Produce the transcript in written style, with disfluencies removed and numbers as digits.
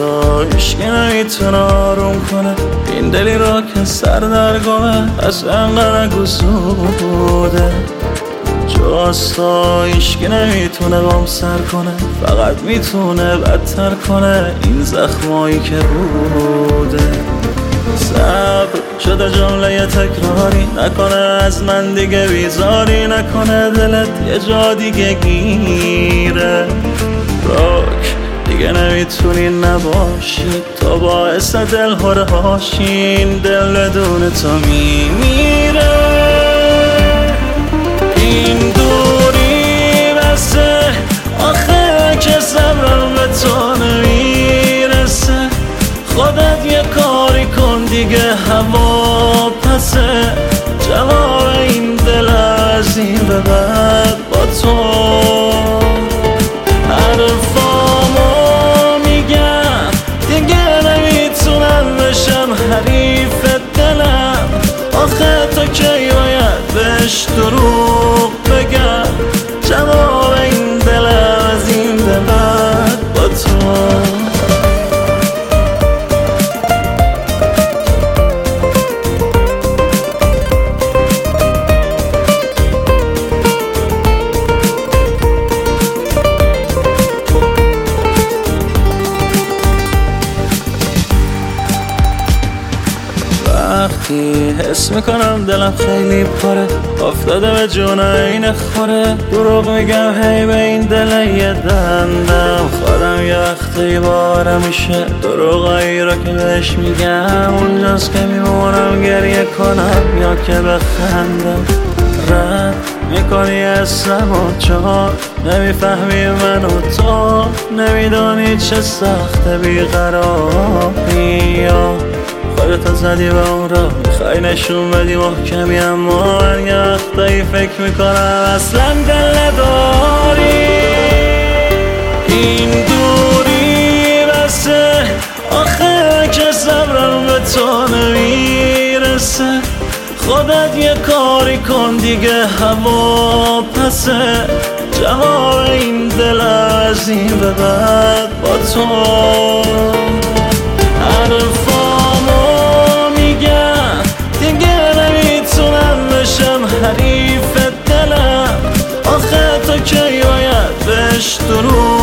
تو هیچکی نمیتونه آروم کنه این دلی را که سر در گمه از انقدر گسوده. جز تو هیچکی نمیتونه بام سر کنه، فقط میتونه بدتر کنه این زخمایی که بوده. صبر شده جمله تکراری نکنه از من دیگه بیزاری نکنه دلت یه جا دیگه گیره. راک دیگه نمیتونی نباشی تو باعث دل هاشین دل بدون تو میمیره. این دوری بسه آخه که صبرم به تو نمیرسه. خودت یه کاری کن دیگه هوا پسه. جواب این دل از این به بعد با تو. حرفامو میگم دیگه نمیتونم بشم حریف دلم. آخه تو کی باید بهش دروغ بگم. جواب این دل از این به بعد با تو. وقتی حس میکنم دلم خیلی پره افتاده به جون این خوره. دروغ میگم هی به این دل یه دندم خودم یه وقتی بارم میشه. دروغایی را که بهش میگم اونجاست که میمونم گریه کنم یا که بخندم. رد میکنی اسم و چهار نمیفهمی من و تو نمیدانی چه سخت بیقراری. خودتو زدی به اون را میخوای نشون بدی محکمی اما من یه وقتایی فکر میکنم اصلا دل نداری. این دوری بسه آخه که صبرم به تو نمیرسه. خودت یه کاری کن دیگه هوا پسه. جواب این دل از این به بعد با تو. حریف دلم آخه تو کی باید بهش دروغ